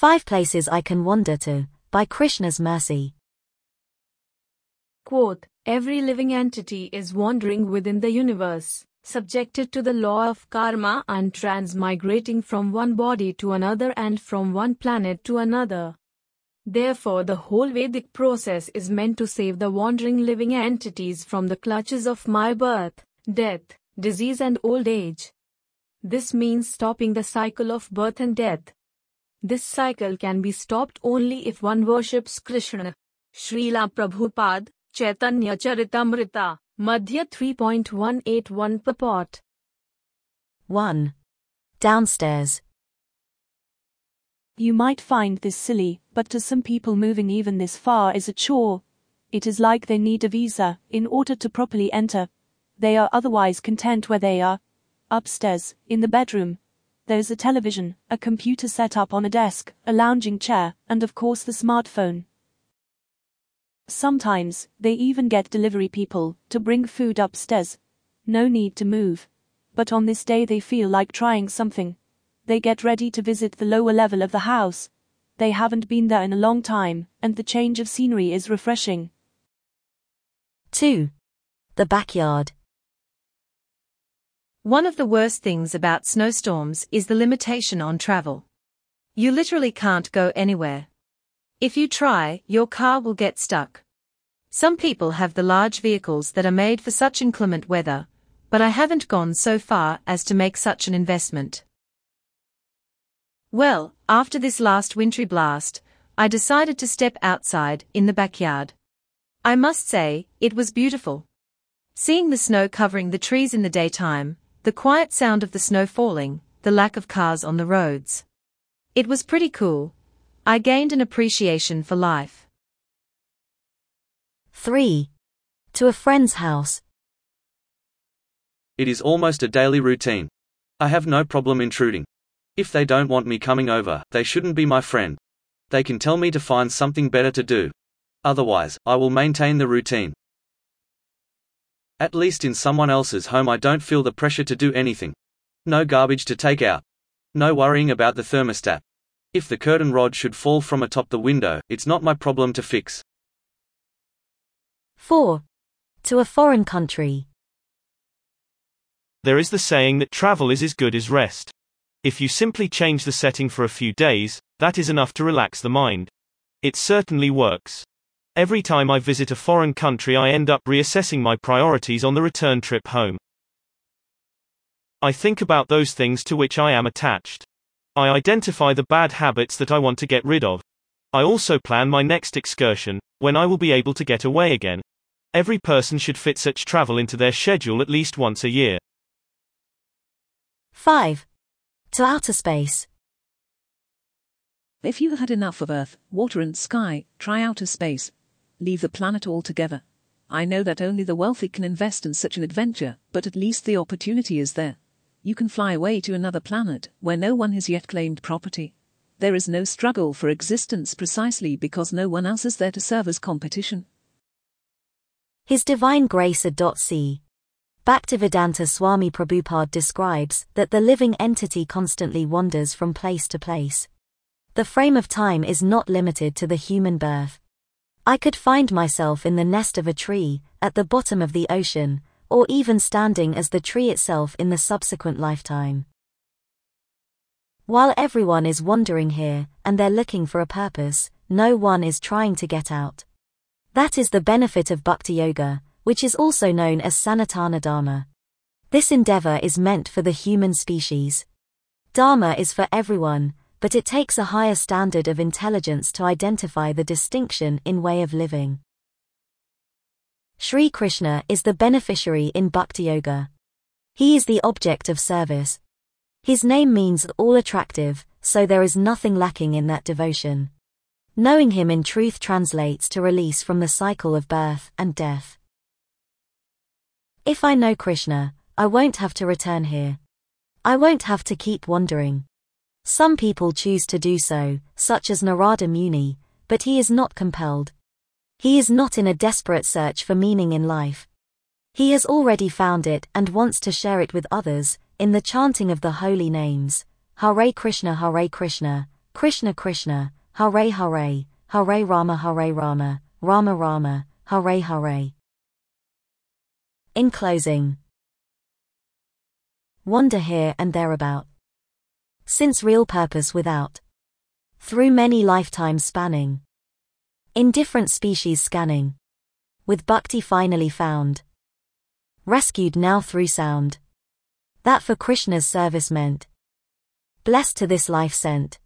5 places I can wander to, by Krishna's mercy. Quote, every living entity is wandering within the universe, subjected to the law of karma and transmigrating from one body to another and from one planet to another. Therefore, the whole Vedic process is meant to save the wandering living entities from the clutches of my birth, death, disease and old age. This means stopping the cycle of birth and death. This cycle can be stopped only if one worships Krishna. Srila Prabhupada, Chaitanya Charitamrita, Madhya 3.181 purport. 1. Downstairs. You might find this silly, but to some people moving even this far is a chore. It is like they need a visa in order to properly enter. They are otherwise content where they are. Upstairs, in the bedroom, there's a television, a computer set up on a desk, a lounging chair, and of course the smartphone. Sometimes, they even get delivery people to bring food upstairs. No need to move. But on this day they feel like trying something. They get ready to visit the lower level of the house. They haven't been there in a long time, and the change of scenery is refreshing. 2. The backyard. One of the worst things about snowstorms is the limitation on travel. You literally can't go anywhere. If you try, your car will get stuck. Some people have the large vehicles that are made for such inclement weather, but I haven't gone so far as to make such an investment. Well, after this last wintry blast, I decided to step outside in the backyard. I must say, it was beautiful. Seeing the snow covering the trees in the daytime, the quiet sound of the snow falling, the lack of cars on the roads. It was pretty cool. I gained an appreciation for life. 3. To a friend's house. It is almost a daily routine. I have no problem intruding. If they don't want me coming over, they shouldn't be my friend. They can tell me to find something better to do. Otherwise, I will maintain the routine. At least in someone else's home I don't feel the pressure to do anything. No garbage to take out. No worrying about the thermostat. If the curtain rod should fall from atop the window, it's not my problem to fix. 4. To a foreign country. There is the saying that travel is as good as rest. If you simply change the setting for a few days, that is enough to relax the mind. It certainly works. Every time I visit a foreign country I end up reassessing my priorities on the return trip home. I think about those things to which I am attached. I identify the bad habits that I want to get rid of. I also plan my next excursion, when I will be able to get away again. Every person should fit such travel into their schedule at least once a year. 5. To outer space. If you had enough of Earth, water and sky, try outer space. Leave the planet altogether. I know that only the wealthy can invest in such an adventure, but at least the opportunity is there. You can fly away to another planet, where no one has yet claimed property. There is no struggle for existence precisely because no one else is there to serve as competition. His Divine Grace C. Bhaktivedanta Swami Prabhupada describes that the living entity constantly wanders from place to place. The frame of time is not limited to the human birth. I could find myself in the nest of a tree, at the bottom of the ocean, or even standing as the tree itself in the subsequent lifetime. While everyone is wandering here, and they're looking for a purpose, no one is trying to get out. That is the benefit of Bhakti Yoga, which is also known as Sanatana Dharma. This endeavor is meant for the human species. Dharma is for everyone, but it takes a higher standard of intelligence to identify the distinction in way of living. Sri Krishna is the beneficiary in Bhakti Yoga. He is the object of service. His name means all attractive, so there is nothing lacking in that devotion. Knowing him in truth translates to release from the cycle of birth and death. If I know Krishna, I won't have to return here. I won't have to keep wandering. Some people choose to do so, such as Narada Muni, but he is not compelled. He is not in a desperate search for meaning in life. He has already found it and wants to share it with others, in the chanting of the holy names, Hare Krishna, Krishna Krishna, Hare Hare, Hare Rama, Rama Rama, Hare Hare. In closing, wander here and thereabout, since real purpose without, through many lifetimes spanning, in different species scanning, with bhakti finally found, rescued now through sound, that for Krishna's service meant, blessed to this life sent.